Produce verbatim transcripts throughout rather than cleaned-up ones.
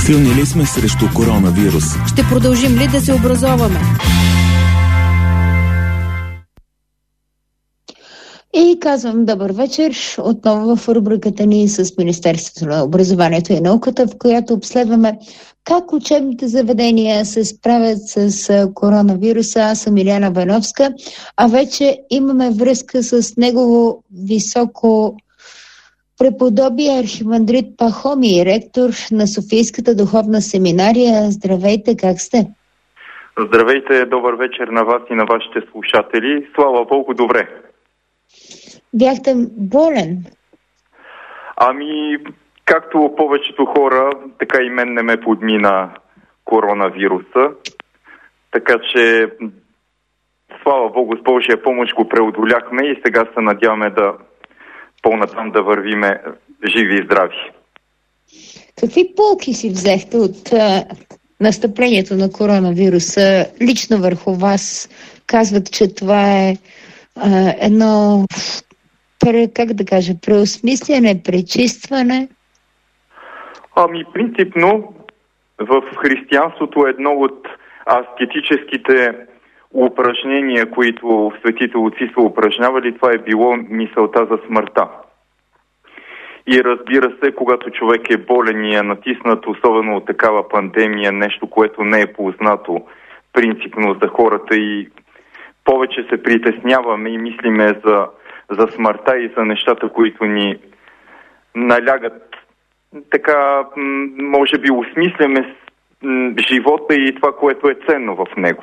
Силни ли сме срещу коронавирус? Ще продължим ли да се образоваме? И казвам добър вечер отново в рубриката ни с Министерството на образованието и науката, в която обследваме как учебните заведения се справят с коронавируса. Аз съм Илияна Бановска, а вече имаме връзка с негово високо преподобие архимандрит Пахомий, ректор на Софийската духовна семинария. Здравейте, как сте? Здравейте, добър вечер на вас и на вашите слушатели. Слава Богу, добре. Бяхте болен? Ами, както повечето хора, така и мен не ме подмина коронавируса. Така че, слава Богу, с Божия помощ го преодоляхме и сега се надяваме да по-натам да вървиме живи и здрави. Какви полки си взехте от а, настъплението на коронавируса лично върху вас? Казват, че това е а, едно, как да кажа, преосмисляне, пречистване? Ами, принципно, в християнството едно от аскетическите упражнения, които светите отци са упражнявали, това е било мисълта за смъртта. И разбира се, когато човек е болен и е натиснат, особено от такава пандемия, нещо, което не е познато принципно за хората и повече се притесняваме и мислиме за, за смъртта и за нещата, които ни налягат. Така, може би, осмисляме живота и това, което е ценно в него.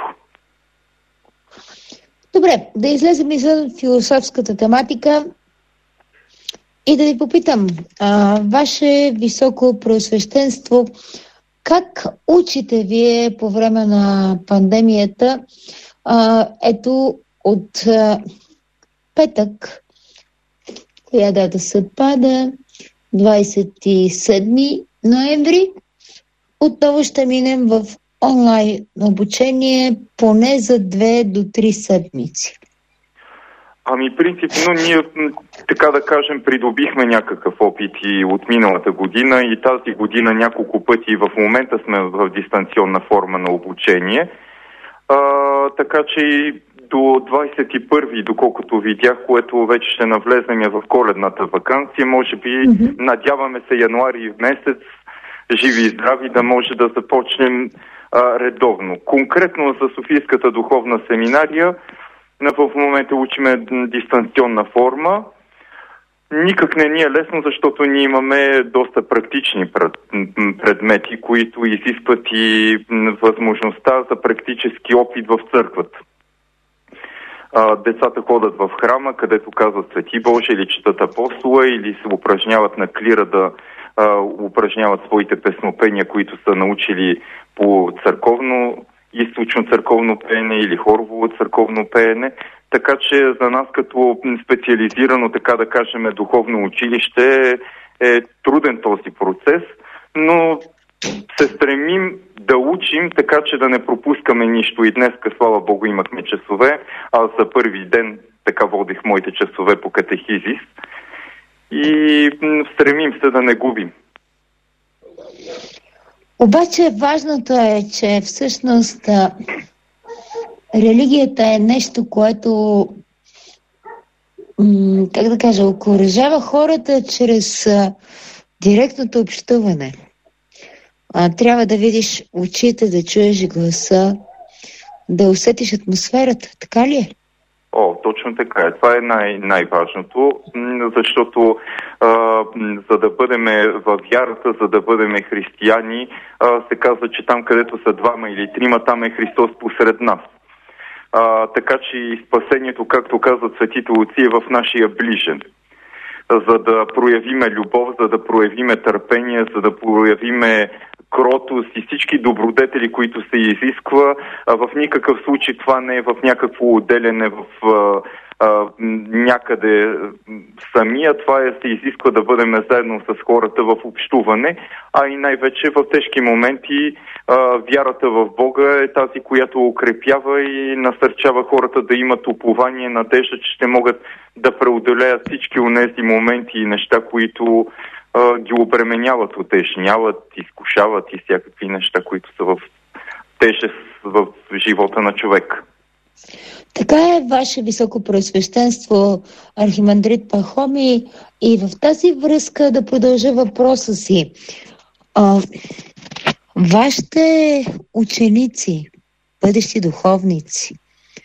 Добре, да излезем извън философската тематика и да ви попитам, а, ваше високо преосвещенство, как учите вие по време на пандемията? А, ето от а, петък, коя дата съвпада, двадесет и седми ноември, отново ще минем в онлайн обучение поне за две до три седмици. Ами, принципно, ние, така да кажем, придобихме някакъв опит и от миналата година и тази година няколко пъти и в момента сме в дистанционна форма на обучение. А, така че и до двадесет и първи, доколкото видях, което вече ще навлезем в коледната ваканция, може би, mm-hmm. надяваме се януари месец, живи и здрави, да може да започнем а, редовно. Конкретно за Софийската духовна семинария, в момента учиме дистанционна форма. Никак не ни е лесно, защото ние имаме доста практични предмети, които изискват и възможността за практически опит в църквата. Децата ходят в храма, където казват Свети Божи или четат апостола, или се упражняват на клира да а, упражняват своите песнопения, които са научили по църковно, източно църковно пеене или хорово църковно пеене. Така че за нас като специализирано, така да кажем, духовно училище е, е труден този процес, но се стремим да учим, така че да не пропускаме нищо. И днес, слава Богу, имахме часове. Аз за първи ден така водих моите часове по катехизис. И стремим се да не губим. Обаче важното е, че всъщност религията е нещо, което, м- как да кажа, окуражава хората чрез а, директното общуване. А, трябва да видиш очите, да чуеш гласа, да усетиш атмосферата. Така ли е? О, точно така е. Това е най- най-важното, защото а, за да бъдем във вярата, за да бъдем християни, а, се казва, че там, където са двама или трима, там е Христос посред нас. А, така че и спасението, както казват светите отци, е в нашия ближен. За да проявиме любов, за да проявиме търпение, за да проявиме кротост и всички добродетели, които се изисква. А в никакъв случай това не е в някакво отделяне в а, а, някъде самия. Това е, се изисква да бъдем заедно с хората в общуване, а и най-вече в тежки моменти а, вярата в Бога е тази, която укрепява и насърчава хората да имат упование, надежда, че ще могат да преодолеят всички онези моменти и неща, които а, ги обременяват, утежняват, изкушават и всякакви неща, които са в тежест в живота на човек. Така е, Ваше Високопреосвещенство, архимандрит Пахомий, и в тази връзка да продължа въпроса си. А, вашите ученици, бъдещи духовници,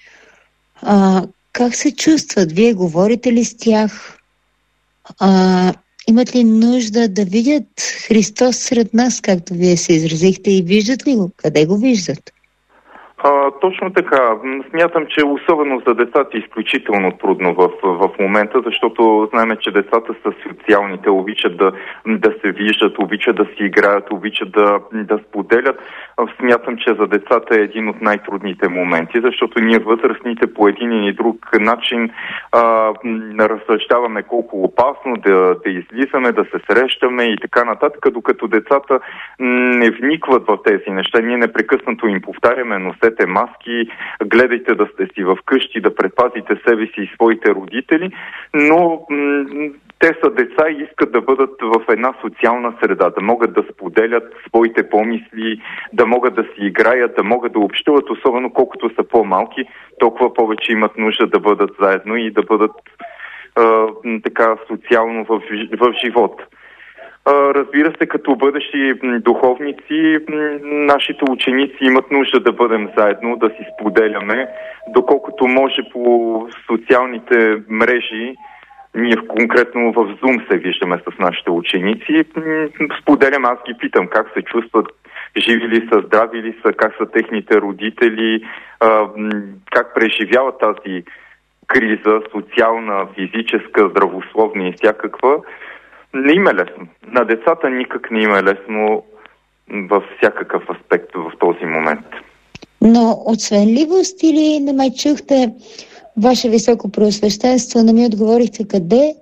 а, как се чувстват? Вие говорите ли с тях? А, имат ли нужда да видят Христос сред нас, както вие се изразихте, и виждат ли го? Къде го виждат? А, точно така. Смятам, че особено за децата е изключително трудно в, в момента, защото знаем, че децата са социални, те обичат да, да се виждат, обичат да си играят, обичат да, да споделят. Смятам, че за децата е един от най-трудните моменти, защото ние възрастните по един или друг начин а, разсъждаваме колко опасно да, да излизаме, да се срещаме и така нататък, докато децата не вникват в тези неща. Ние непрекъснато им повтаряме: носете маски, гледайте да сте си вкъщи, да предпазите себе си и своите родители, но м- те са деца и искат да бъдат в една социална среда, да могат да споделят своите помисли, да могат да си играят, да могат да общуват, особено колкото са по-малки, толкова повече имат нужда да бъдат заедно и да бъдат а, така социално в, в живота. Разбира се, като бъдещи духовници, нашите ученици имат нужда да бъдем заедно, да си споделяме, доколкото може по социалните мрежи. Ние конкретно в Zoom се виждаме с нашите ученици. Споделям, аз ги питам как се чувстват, живи ли са, здрави ли са, как са техните родители, как преживяват тази криза, социална, физическа, здравословна и всякаква. Не им е лесно. На децата никак не им е лесно във всякакъв аспект в този момент. Но от свенливост или не ме чухте, Ваше Високопреосвещенство, не ми отговорихте къде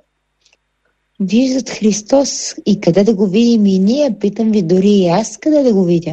виждат Христос и къде да го видим и ние? Питам ви, дори и аз къде да го видя?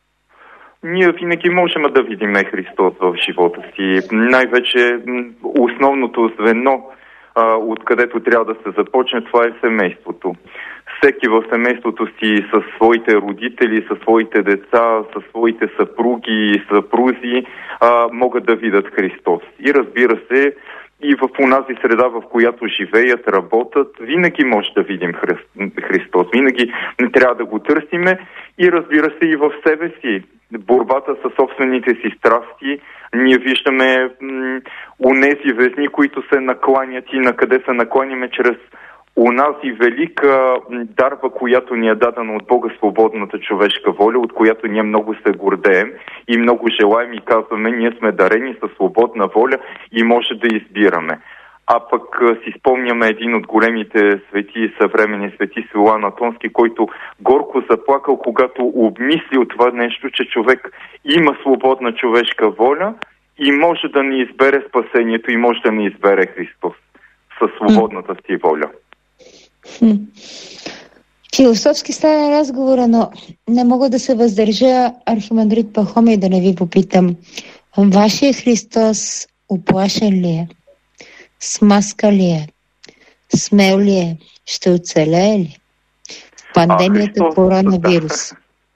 Ние винаги можем да видим Христос в живота си. Най-вече основното звено, откъдето трябва да се започне, това е семейството. Всеки в семейството си със своите родители, със своите деца, със своите съпруги и съпрузи а, могат да видят Христос. И разбира се, и в онази среда, в която живеят, работят, винаги може да видим Хри... Христос. Винаги не трябва да го търсиме и разбира се и в себе си. Борбата със собствените си страсти, ние виждаме м- онези везни, които се накланят и на къде се накланяме чрез онази велика дарба, която ни е дадена от Бога, свободната човешка воля, от която ние много се гордеем и много желаем и казваме: ние сме дарени със свободна воля и може да избираме. А пък си спомняме един от големите свети, съвременни свети, Силуан Атонски, който горко заплакал, когато обмислил това нещо, че човек има свободна човешка воля и може да ни избере спасението и може да ни избере Христос със свободната си воля. Хм. Философски стана разговора, но не мога да се въздържа, архимандрит Пахомий, да не ви попитам. Вашия Христос уплашен ли е? С маска ли е? Смел ли е? Ще оцелее ли? В пандемията Христос, коронавирус.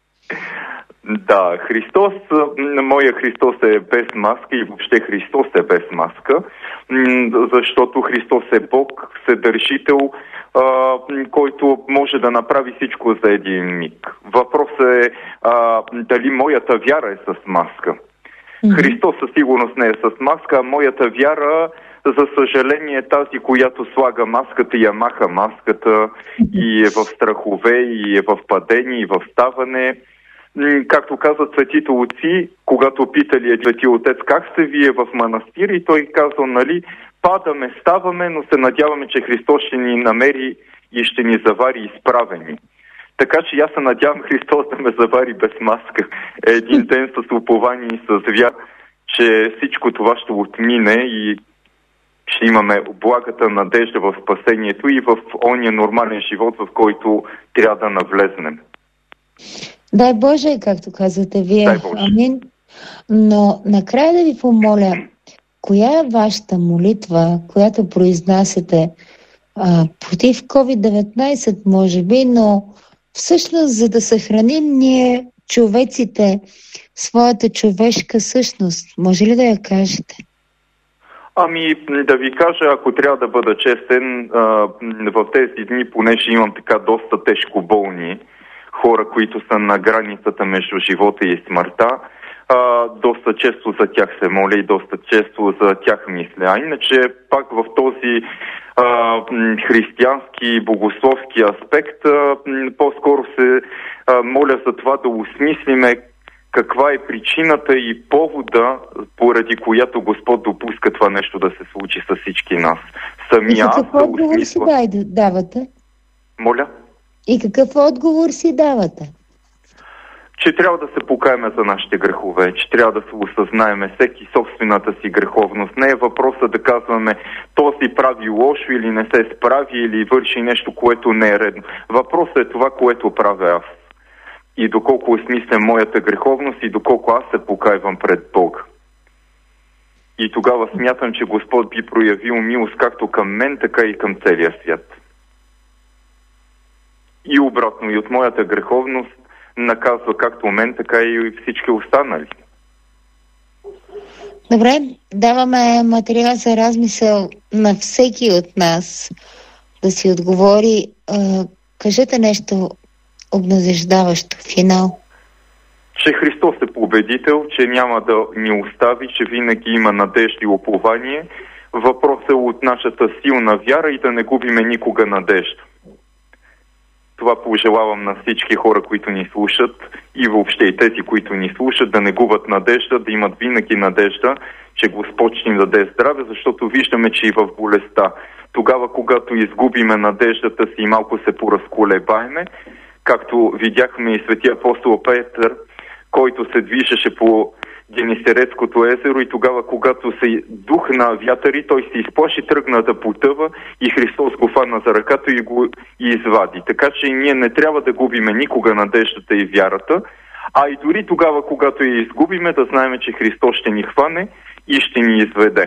Да, Христос, моя Христос е без маска и въобще Христос е без маска, защото Христос е Бог, Вседържител, който може да направи всичко за един миг. Въпросът е а, дали моята вяра е с маска. Mm-hmm. Христос със сигурност не е с маска, а моята вяра, за съжаление, е тази, която слага маската и я маха маската и е в страхове, и е в падение, и в ставане. Както казват светите отци, когато питали е Свети Отец как сте вие в манастир, и той казал, нали, падаме, ставаме, но се надяваме, че Христос ще ни намери и ще ни завари изправени. Така че аз се надявам Христос да ме завари без маска. Един ден с упование и с вяра, че всичко това ще отмине и ще имаме благата надежда в спасението и в ония нормален живот, в който трябва да навлезнем. Дай Боже, както казвате вие. Амин. Но накрая да ви помоля, коя е вашата молитва, която произнасяте а, против ковид деветнайсет, може би, но всъщност, за да съхраним ние, човеците, своята човешка същност, може ли да я кажете? Ами, да ви кажа, ако трябва да бъда честен, в тези дни, понеже имам така доста тежко болни хора, които са на границата между живота и смъртта, доста често за тях се моля и доста често за тях мисля. А иначе пак в този а, християнски, богословски аспект, а, по-скоро се а, моля за това да осмислиме каква е причината и повода, поради която Господ допуска това нещо да се случи с всички нас. Самия аз да отговор си давате? Моля? И какъв отговор си давате? Че трябва да се покаяме за нашите грехове, че трябва да се осъзнаеме всеки собствената си греховност. Не е въпросът да казваме този прави лошо или не се справи или върши нещо, което не е редно. Въпросът е това, което правя аз. И доколко осмисля моята греховност и доколко аз се покайвам пред Бога. И тогава смятам, че Господ би проявил милост както към мен, така и към целия свят. И обратно, и от моята греховност наказва както мен, така и всички останали. Добре, даваме материал за размисъл на всеки от нас да си отговори. Кажете нещо обнадеждаващо, финал. Че Христос е победител, че няма да ни остави, че винаги има надежда и упование. Въпросът е от нашата силна вяра и да не губиме никога надежда. Това пожелавам на всички хора, които ни слушат и въобще и тези, които ни слушат, да не губят надежда, да имат винаги надежда, че Господ ще им даде здраве, защото виждаме, че и в болестта. Тогава, когато изгубиме надеждата си и малко се поразколебаеме, както видяхме и светия апостол Петър, който се движеше по Генесарецкото езеро и тогава, когато се духна вятъри, той се изплаши, тръгна да потъва и Христос го фана за ръката и го извади. Така че ние не трябва да губиме никога надеждата и вярата, а и дори тогава, когато я изгубиме, да знаем, че Христос ще ни хване и ще ни изведе.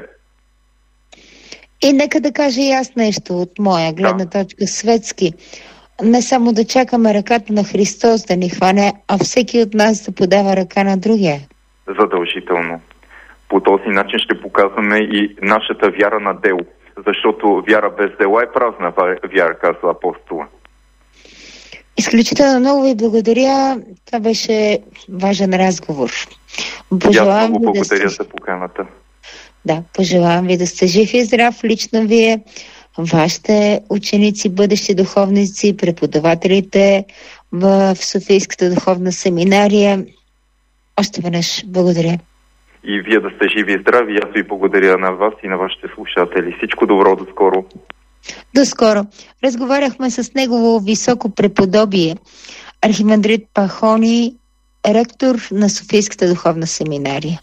И нека да кажа и аз нещо от моя гледна да. точка светски. Не само да чакаме ръката на Христос да ни хване, а всеки от нас да подава ръка на другия. Задължително. По този начин ще показваме и нашата вяра на дело. Защото вяра без дела е празна вяра, казва апостола. Изключително много ви благодаря. Това беше важен разговор. Пожелавам много благодаря да сте... за поканата. Да, пожелавам ви да сте жив и здрав, лично вие, вашите ученици, бъдещи духовници, преподавателите в Софийската духовна семинария. Още веднъж благодаря. И вие да сте живи и здрави. Аз ви благодаря на вас и на вашите слушатели. Всичко добро, до скоро. До скоро. Разговаряхме с негово високо преподобие архимандрит Пахони, ректор на Софийската духовна семинария.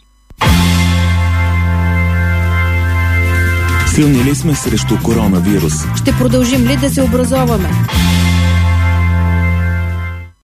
Силни ли сме срещу коронавирус? Ще продължим ли да се образоваме?